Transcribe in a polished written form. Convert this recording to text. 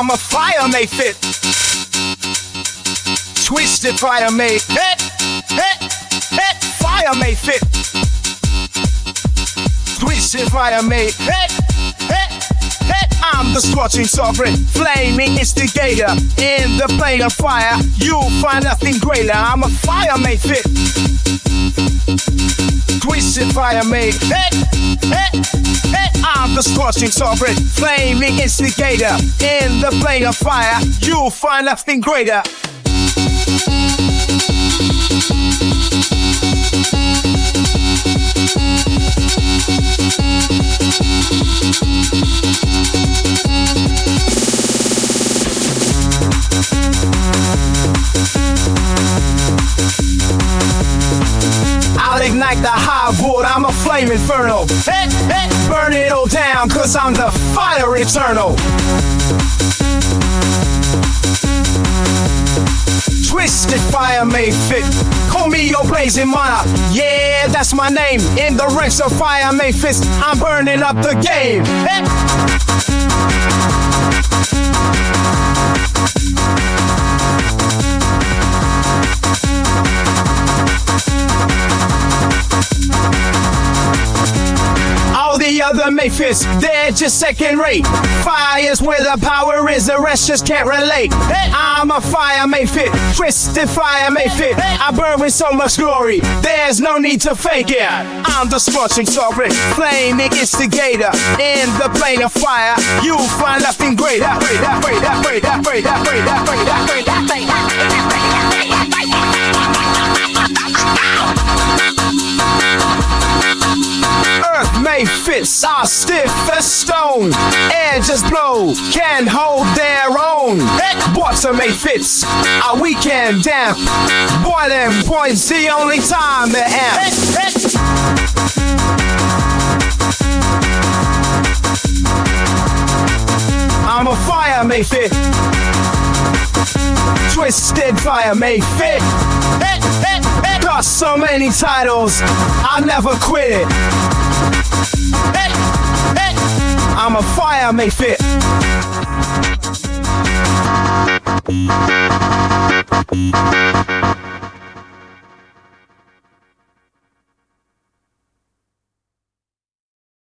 I'm a fire may fit. Twisted fire may hit, fire may fit. Twisted fire may hit. I'm the scorching sovereign, flaming instigator. In the plane of fire, you'll find nothing greater. I'm a fire may fit. Twisted fire may hit. I'm the scorching sovereign, flaming instigator. In the plane of fire, you'll find nothing greater. I'll ignite the high wood, I'm a flame inferno. Burn it all down, cause I'm the fire eternal. Twisted fire may fit. Call me your blazing monarch. Yeah, that's my name. In the ranks of fire may fist, I'm burning up the game. All the other Mayfists, they're just second rate. Fire's where the power is, the rest just can't relate. I'm a fire Mayfit, twisted fire Mayfit. I burn with so much glory, there's no need to fake it. I'm the scorching sovereign, flaming instigator. In the plane of fire, you'll find nothing greater. Earth may fits are stiff as stone. Air just blow, can't hold their own. Water may fits are weak and damp. Boiling point's the only time to amp. I'm a fire may fit. Twisted fire may fit. Got so many titles, I'll never quit it. I'm a fire may fit.